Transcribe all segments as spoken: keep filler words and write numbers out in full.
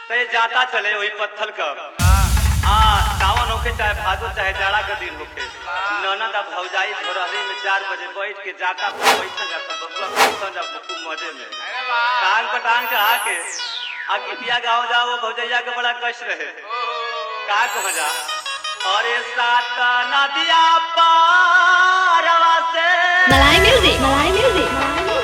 ते जाता चले वही पत्थल का आ सावन होके चाहे भादो चाहे जाड़ा का दिन होके ननद अब भौजाई घोरहरी में चार बजे बैठ के जाता बैठा जाता बबुआ बैठा जा खूब मजे में टांग पर टांग चढ़ा के आ गिटिया गाँव जाओ वो भौजैया के बड़ा कष्ट रहे का कहा जा अरे सात नदिया पारवा से मलाई म्यूजिक मलाई music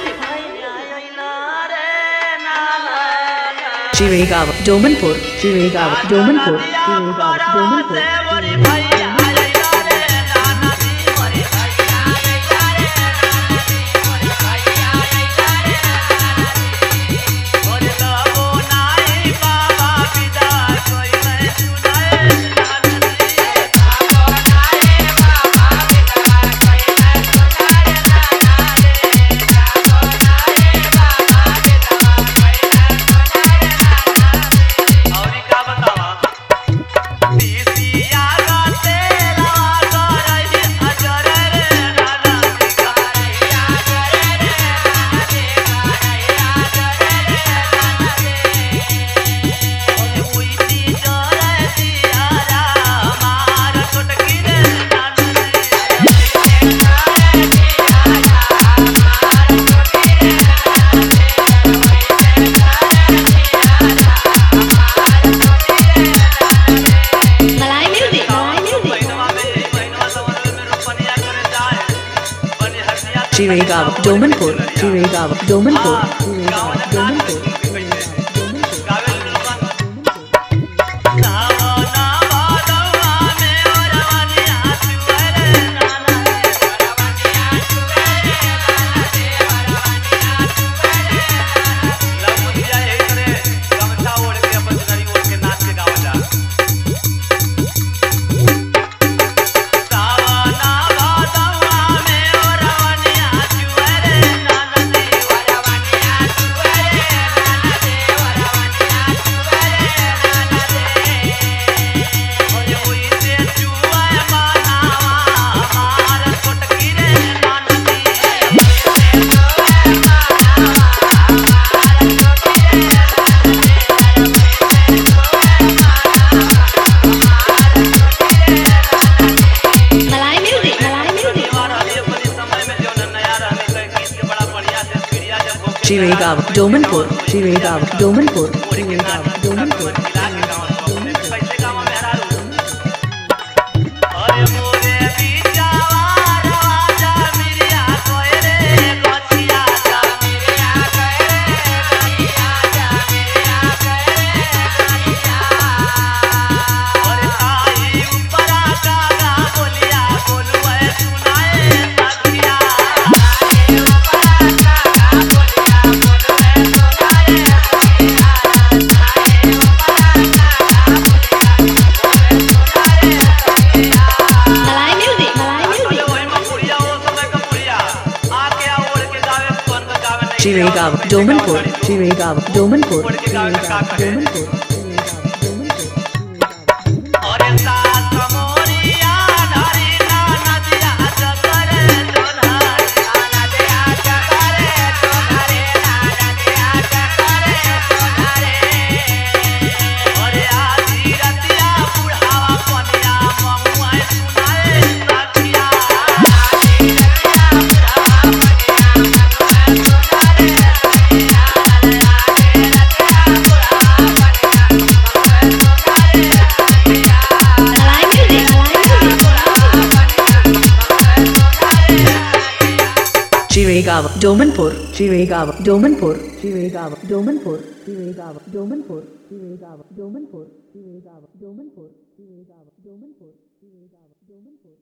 Chirigava, Domanpur, Chirigava, Domanpur, Chirigava, Domanpur. Chirigava, Domanpur, Chirigava, Domanpur, Chirigava, Domanpur. Chirigava, Domanpur, Chirigava, Domanpur, Chirigava, Domanpur. Chirigava, Domanpur, Chirigava, Domanpur, Chirigava, Domanpur. Chirigava, Domanpur, Chirigava, Domanpur, Chirigava, Domanpur, Chirigava, Domanpur, Chirigava, Domanpur, Chirigava, Domanpur, Chirigava, Domanpur, Chirigava, Domanpur.